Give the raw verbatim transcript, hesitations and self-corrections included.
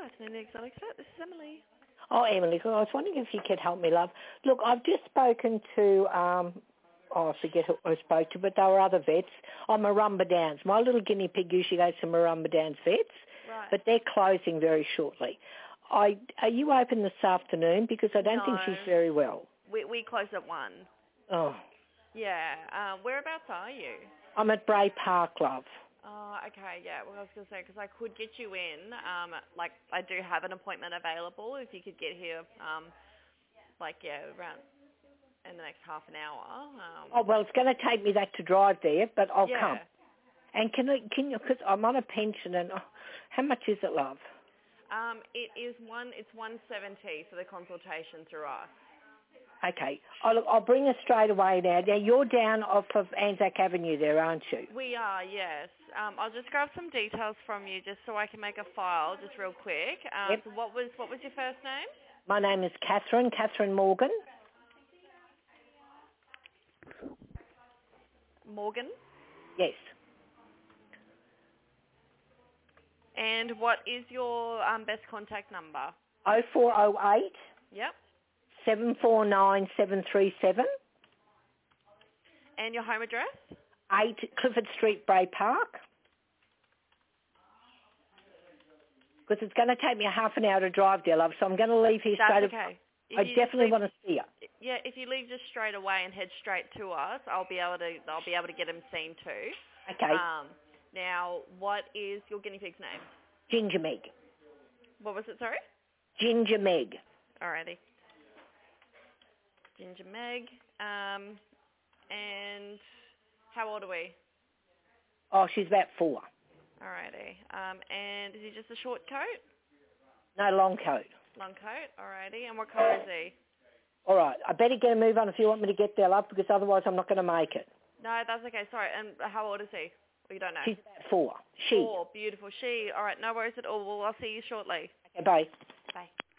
Good afternoon, Exotic Vet. This is Emily. Oh, Emily, I was wondering if you could help me, love. Look, I've just spoken to, um, oh, I forget who I spoke to, but they were other vets. Oh, Marumba Downs. My little guinea pig usually goes to Marumba Downs vets, Right. but they're closing very shortly. I, are you open this afternoon? Because I don't no, think she's very well. We we close at one. Oh. Yeah. Um, whereabouts are you? I'm at Bray Park, love. Oh, okay, yeah. Well, I was going to say, because I could get you in. Um, like, I do have an appointment available if you could get here, um, like, yeah, around in the next half an hour. Um, Oh, well, it's going to take me that to drive there, but I'll yeah. come. And can I, can you, because I'm on a pension, and oh, how much is it, love? Um, it is one, it's one seventy for the consultation through us. Okay. I'll, I'll bring her straight away now. Now, you're down off of Anzac Avenue there, aren't you? We are, yes. Um, I'll just grab some details from you just so I can make a file just real quick. Um, Yep. so what was what was your first name? My name is Catherine, Catherine Morgan. Morgan. Yes. And what is your um, best contact number? oh four oh eight, Yep. seven four nine, seven three seven. And your home address? eight Clifford Street, Bray Park. Because it's going to take me a half an hour to drive there, love, so I'm going to leave here That's straight okay. If I you just definitely leave, want to see her. yeah, if you leave just straight away and head straight to us, I'll be able to I'll be able to get him seen too. Okay. Um, now, what is your guinea pig's name? Ginger Meg. What was it? Sorry. Ginger Meg. Alrighty. Ginger Meg. Um, and how old are we? Oh, she's about four. Alrighty. Um, and is he just a short coat? No, long coat. Long coat. Alrighty. And what colour is he? All right. I better get a move on if you want me to get there, love, because otherwise I'm not going to make it. No, that's okay. Sorry. And how old is he? Well, you don't know. She's about four. She. Four. Beautiful. She. All right. No worries at all. Well, I'll see you shortly. Okay, bye. Bye.